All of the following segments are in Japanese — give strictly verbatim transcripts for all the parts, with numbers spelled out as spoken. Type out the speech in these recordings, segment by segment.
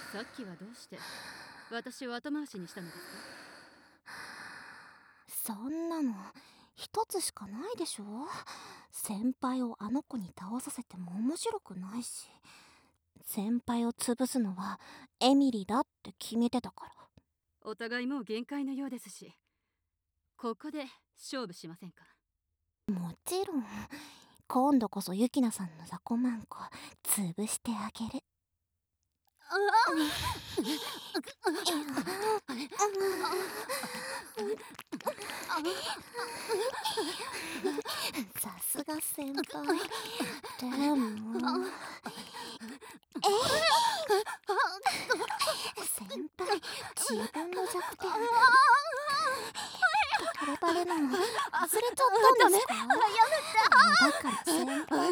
さっきはどうして私を後回しにしたのですか？ そんなの一つしかないでしょ。先輩をあの子に倒させても面白くないし、先輩を潰すのはエミリだって決めてたから。 お互いもう限界のようですし、ここで勝負しませんか？ もちろん、今度こそユキナさんの雑魚マンコ潰してあげる。さすが先輩。でもえ先輩、自分の弱点バレバレなの忘れちゃったんですか？だから先輩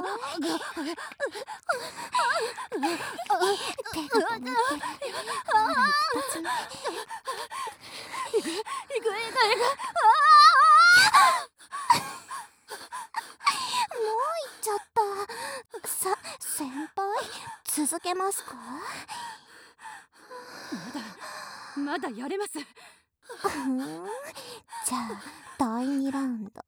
手が止まってる。なら一発目いくいくいくいく行っちゃった。さ、先輩続けますか？ まだまだやれます。 ふーん、じゃあだいにラウンドスター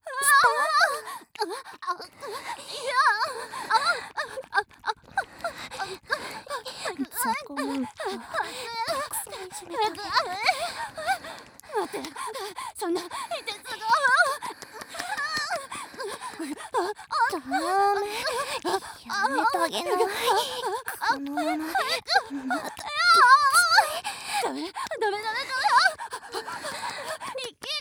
ト。雑魚マンコたくさんいじめたね。 待って、そんな手すダメ、やめてあげない。このまままたダメダメダメダメミキ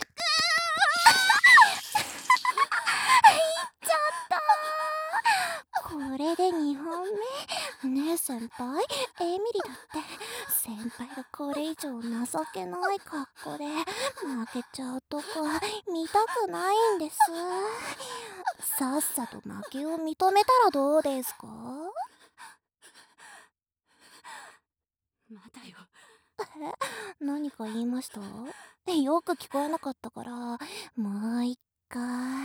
これでにほんめ。ねえ先輩、エミリだって先輩がこれ以上情けない格好で負けちゃうとこ見たくないんです。さっさと負けを認めたらどうですか？ まだよ。 え、何か言いました？よく聞こえなかったからもう一回。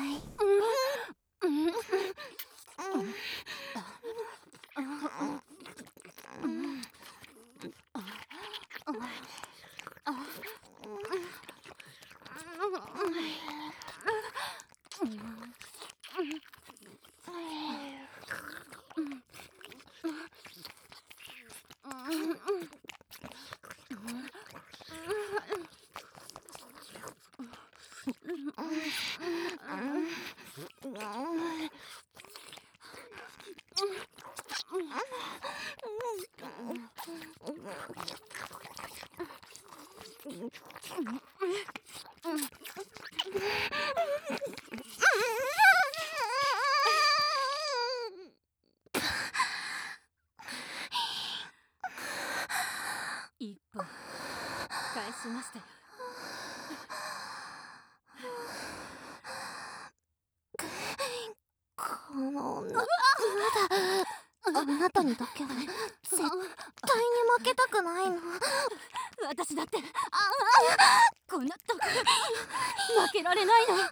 一本返しましたよ。 この女、まだあなたにだけは絶対に負けたくないの。 私だってこんなとこ負けられないの。